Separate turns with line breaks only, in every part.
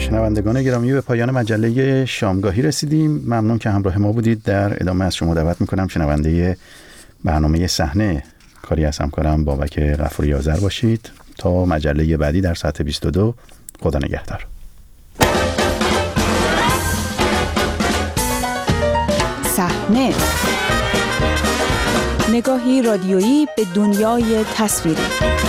شنوندگان گرامی، به پایان مجله شامگاهی رسیدیم. ممنون که همراه ما بودید. در ادامه از شما دعوت میکنم شنونده برنامه صحنه کاری از همکارم بابک غفوری آذر باشید. تا مجله بعدی در ساعت 22. خدا نگهدار.
صحنه، نگاهی رادیویی به دنیای تصویری.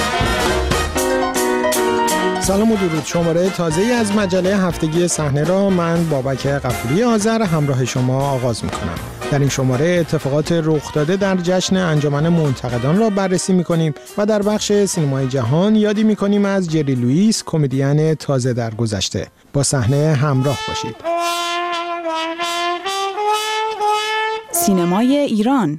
سلام و درود. شماره تازه‌ای از مجله هفتگی صحنه را من بابک غفوری آذر همراه شما آغاز می‌کنم. در این شماره اتفاقات رخ داده در جشن انجمن منتقدان را بررسی می‌کنیم و در بخش سینمای جهان یادی می‌کنیم از جری لوئیس، کمدین تازه در گذشته. با صحنه همراه باشید.
سینمای ایران.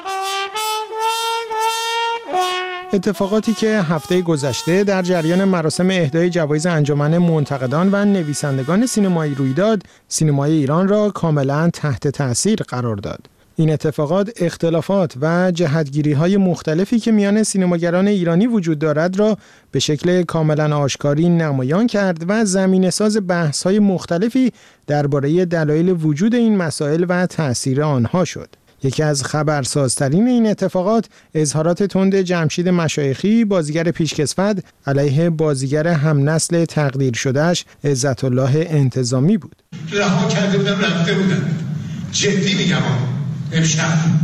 اتفاقاتی که هفته گذشته در جریان مراسم اهدای جوایز انجمن منتقدان و نویسندگان سینمایی روی داد، سینمای ایران را کاملا تحت تأثیر قرار داد. این اتفاقات اختلافات و جهتگیری‌های مختلفی که میان سینماگران ایرانی وجود دارد را به شکل کاملا آشکاری نمایان کرد و زمینه‌ساز بحث‌های مختلفی درباره دلایل وجود این مسائل و تأثیر آنها شد. یکی از خبرسازترین این اتفاقات اظهارات تند جمشید مشایخی، بازیگر پیشکسوت، علیه بازیگر همنسل تقدیر شدهش عزت الله انتظامی بود.
رها کرده بودم، رفته بودم. جدی میگم امشب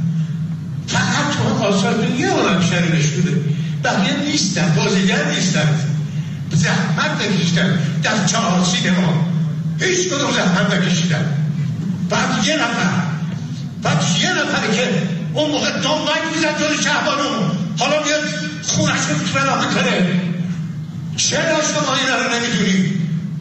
فقط تو آثار یه عالم شریرش بوده، بقیه نیستن، بازیگر نیستن، زحمت نکشیدن در 4 سینما، هیچ کدوم زحمت نکشیدن. بعد یه نفره که اون موقع دنبک میزد جلو شهبانو، حالا میاد خونش رو فنا میکنه. چرا شما اینا رو نمیدونید؟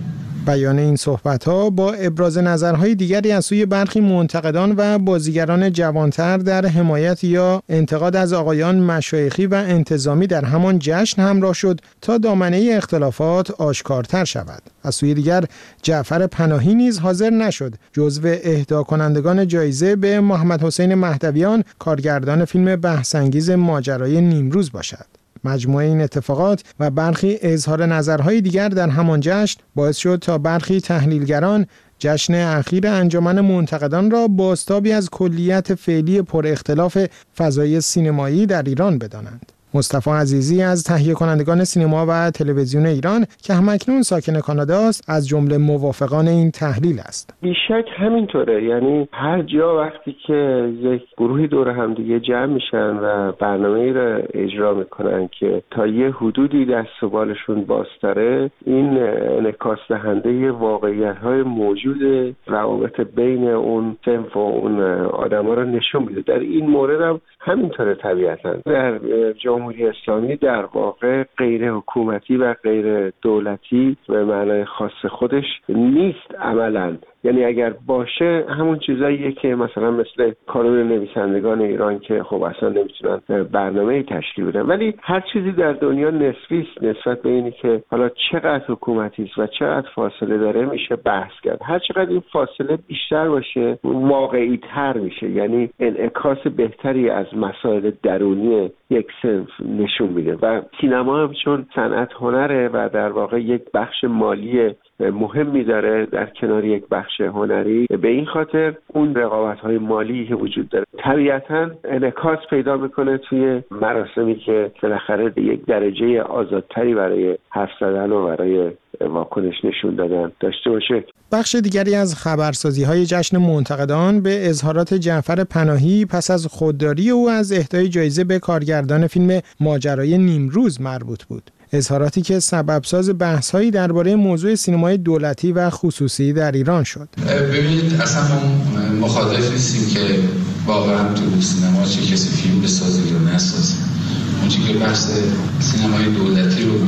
بیان این صحبت‌ها با ابراز نظرهای دیگری از سوی برخی منتقدان و بازیگران جوانتر در حمایت یا انتقاد از آقایان مشایخی و انتظامی در همان جشن همراه شد تا دامنه اختلافات آشکارتر شود. از سوی دیگر جعفر پناهی نیز حاضر نشد جزو اهدا کنندگان جایزه به محمد حسین مهدویان، کارگردان فیلم بحث‌انگیز ماجرای نیمروز باشد. مجموعه این اتفاقات و برخی اظهار نظرهای دیگر در همان جشن باعث شد تا برخی تحلیلگران جشن اخیر انجمن منتقدان را بازتابی از کلیت فعلی پر اختلاف فضای سینمایی در ایران بدانند. مصطفی عزیزی از تهیه کنندگان سینما و تلویزیون ایران که همکنون ساکن کانادا است، از جمله موافقان این تحلیل است.
بیشک همینطوره. یعنی هر جا وقتی که یک گروهی دور هم دیگه جمع میشن و برنامه‌ای را اجرا میکنن که تا یه حدودی دست و بالشون بازتره، این انعکاس دهنده واقعیت‌های موجود روابط بین اون صنف و اون آدما رو نشون میده. در این مورد هم همینطوره. طبیعتاً در جمهوری اسلامی در واقع غیر حکومتی و غیر دولتی به معنای خاص خودش نیست عملاً. یعنی اگر باشه همون چیزاییه که مثلا مثل کانون نویسندگان ایران که خب اصلا نمیتونن برنامه‌ای تشکیل بدن، ولی هر چیزی در دنیا نسبی است. نسبت به اینی که حالا چقدر حکومتی است و چقدر فاصله داره میشه بحث کرد. هر چقدر این فاصله بیشتر باشه واقعی تر میشه، یعنی انعکاس بهتری از مسائل درونی یک صنف نشون میده. و سینما هم چون صنعت هنره و در واقع یک بخش مالی مهمی داره در کنار یک بخش هنری، به این خاطر اون رقابت‌های مالی که وجود داره طبیعتاً انعکاس پیدا میکنه توی مراسمی که بالاخره یک درجه آزادتری برای حرف زدن و برای واکنش نشون دادن داشته باشه.
بخش دیگری از خبرسازی‌های جشن منتقدان به اظهارات جعفر پناهی پس از خودداری او از اهدای جایزه به کارگردان فیلم ماجرای نیمروز مربوط بود. اظهاراتی که سببساز بحث‌هایی درباره موضوع سینمای دولتی و خصوصی در ایران شد.
ببینید اصلا ما مخالف نیستیم که واقعا تو سینما چه کسی فیلم بسازه یا نسازه. اونچه که بحث سینمای دولتی رو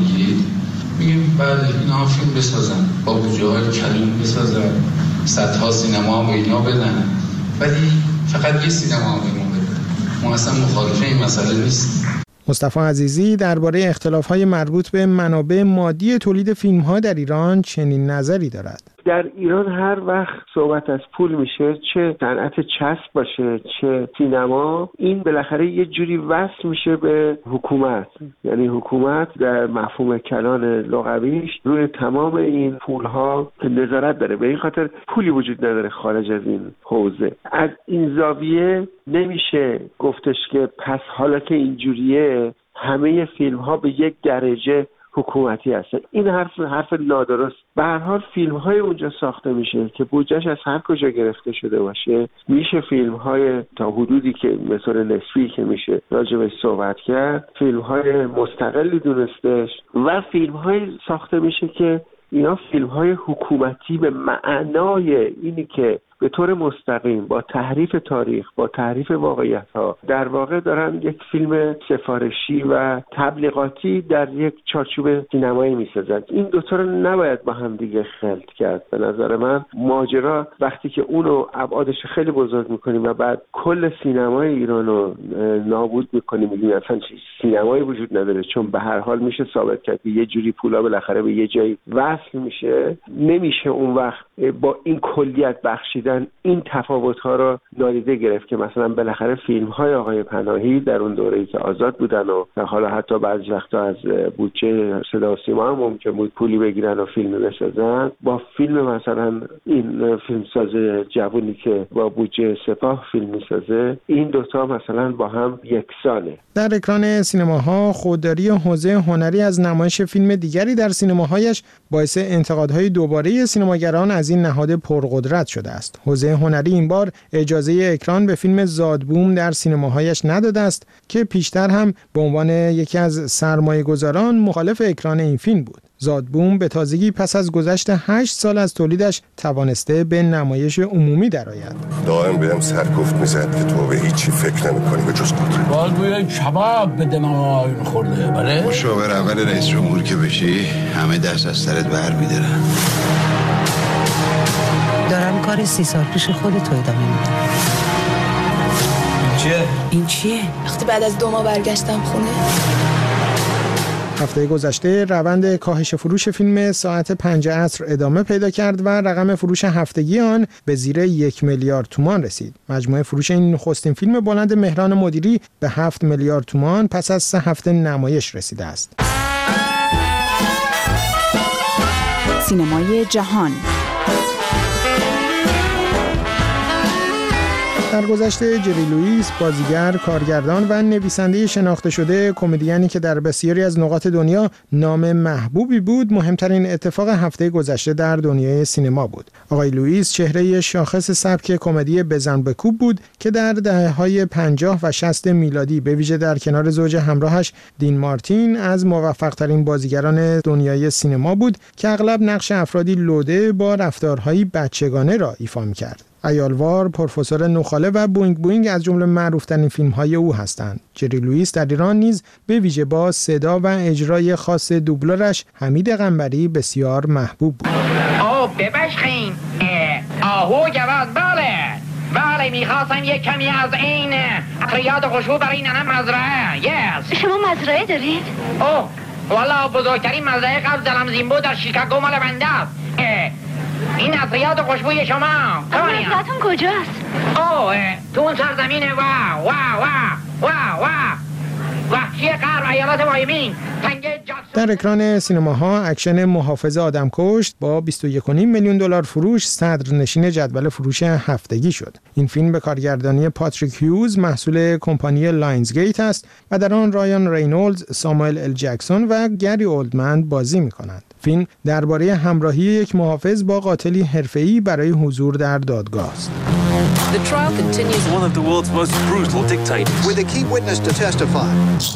میگیم بله اینا فیلم بسازن، با بودجه‌های کلون بسازن، صدها سینما به اینا بدن، ولی فقط یه سینما به ما بدن. ما اصلا مخالف این مسئله نیستیم.
مصطفی عزیزی درباره اختلاف‌های مربوط به منابع مادی تولید فیلم‌ها در ایران چنین نظری دارد.
در ایران هر وقت صحبت از پول میشه، چه صنعت چسب باشه چه سینما، این بالاخره یه جوری وصل میشه به حکومت. یعنی حکومت در مفهوم کلان لغویش روی تمام این پولها نظارت داره، به این خاطر پولی وجود نداره خارج از این حوزه. از این زاویه نمیشه گفتش که پس حالا که اینجوریه همه فیلم ها به یک درجه حکومتی هستن. این حرف نادرست. به هر حال فیلم های اونجا ساخته میشه که بودجهش از هر کجا گرفته شده باشه، میشه فیلم های تا حدودی که مثلا نسبی که میشه راجبش صحبت کرد، فیلم های مستقلی دونستش و فیلم های ساخته میشه که اینا فیلم های حکومتی به معنای اینی که به طور مستقیم با تحریف تاریخ، با تحریف واقعیت ها در واقع دارن یک فیلم سفارشی و تبلیغاتی در یک چارچوب سینمایی میسازن. این دوتا رو نباید با هم دیگه خلط کرد. به نظر من ماجرا وقتی که اونو ابعادش خیلی بزرگ میکنیم و بعد کل سینمای ایران رو نابود میکنیم، میگیم اصلا سینمایی وجود نداره، چون به هر حال میشه ثابت کرد که یه جوری پولا بالاخره به یه جایی وصل میشه، نمیشه اون وقت با این کلیت بخشیدن این تفاوت‌ها رو نادیده گرفت که مثلا بالاخره فیلم‌های آقای پناهی در اون دوره‌ای که آزاد بودن و حالا حتی بعضی وقتا از بودجه صدا و سیما هم ممکن بود پولی بگیرن و فیلم بسازن، با فیلم مثلا این فیلمساز جوونی که با بودجه سپاه فیلم میسازه، این دوتا مثلا با هم یکسانه.
در اکران سینماها خودداری حوزه هنری از نمایش فیلم دیگری در سینماهایش باعث انتقادهای دوباره سینماگران از این نهاد پرقدرت شده است. حوزه هنری این بار اجازه اکران به فیلم زادبوم در سینماهایش نداده است که پیشتر هم به عنوان یکی از سرمایه‌گذاران مخالف اکران این فیلم بود. زادبوم به تازگی پس از گذشت 8 سال از تولیدش توانسته به نمایش عمومی درآید.
دائم بهم سرکوفت میزد که تو به هیچی فکر نمی‌کنی به جز قدرت.
بالگوی کباب به دماغ خورده. بله
مشاور اول رئیس جمهور که بشی همه دست از سرت بر می‌دارن.
دارم کار 30 سال پیش خودت رو ادامه میدم. این چیه؟
وقتی بعد از 2 ماه برگشتم خونه.
هفته گذشته روند کاهش فروش فیلم ساعت 5 عصر ادامه پیدا کرد و رقم فروش هفتگی آن به زیر 1 میلیارد تومان رسید. مجموع فروش این نخستین فیلم بلند مهران مدیری به 7 میلیارد تومان پس از 3 هفته نمایش رسیده است.
سینمای جهان.
در گذشته جری لوئیس بازیگر، کارگردان و نویسنده شناخته شده، کمدیانی که در بسیاری از نقاط دنیا نام محبوبی بود، مهمترین اتفاق هفته گذشته در دنیای سینما بود. آقای لوئیس چهره شاخص سبک کمدی بزن بکوب بود که در دهه‌های 50 و 60 میلادی به ویژه در کنار زوج همراهش دین مارتین از موفق‌ترین بازیگران دنیای سینما بود که اغلب نقش افرادی لوده با رفتارهایی بچگانه را ایفا می‌کرد. عیالوار، پروفسور نخاله و بوینگ بوینگ از جمله معروف‌ترین فیلم‌های او هستند. جری لوئیس در ایران نیز به ویژه با صدا و اجرای خاص دوبلورش حمید قنبری بسیار محبوب بود.
ببخشید آهو جواز بله میخواستم یک کمی از این ریاض خوشبو برای ننم مزرعه. یس
شما مزرعه دارید؟
اوه والا بزرگترین مزرعه قبل دلم زیمبو در شیکاگو مال بنده است. این از ریاض خوشبوی شما.
مزرعتون کجاست؟
اوه تو اون سرزمین وحشی غرب ایالات وایمینگ.
در اکران سینماها اکشن محافظ آدمکشت با 21.5 میلیون دلار فروش صدرنشین جدول فروش هفتگی شد. این فیلم به کارگردانی پاتریک هیوز محصول کمپانی لاینزگیت است و در آن رایان رینولدز، ساموئل ال جکسون و گری اولدمن بازی می‌کنند. فیلم درباره همراهی یک محافظ با قاتلی حرفه‌ای برای حضور در دادگاه است.
The trial continues. One of the world's most brutal dictators.
With a key witness to testify.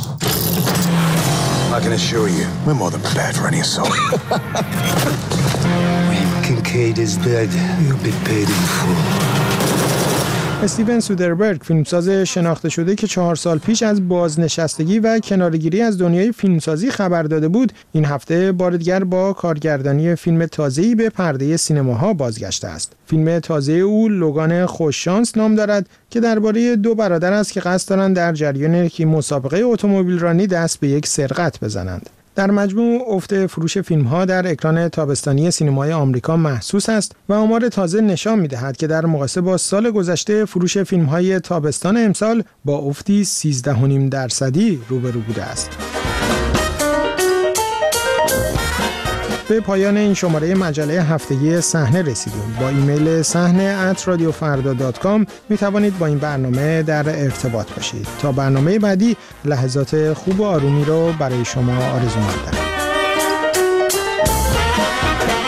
I can assure you, we're more than prepared for any assault.
When Kincaid is dead, you'll be paid in full.
استیون سودربرگ، فیلمساز شناخته شده که 4 سال پیش از بازنشستگی و کناره‌گیری از دنیای فیلمسازی خبر داده بود، این هفته بار دیگر با کارگردانی فیلم تازه‌ای به پرده سینماها بازگشته است. فیلم تازه او لوگان خوششانس نام دارد که درباره 2 برادر است که قصد دارند در جریان یک مسابقه اتومبیل رانی دست به یک سرقت بزنند. در مجموع افت فروش فیلم‌ها در اکران تابستانی سینمای آمریکا محسوس است و آمار تازه نشان می‌دهد که در مقایسه با سال گذشته فروش فیلم‌های تابستان امسال با افتی 13.5% روبرو بوده است. به پایان این شماره مجله هفتگی صحنه رسیدیم. با ایمیل sahne@radiofarda.com می توانید با این برنامه در ارتباط باشید. تا برنامه بعدی لحظات خوب و آرومی رو برای شما آرزو می‌کنم.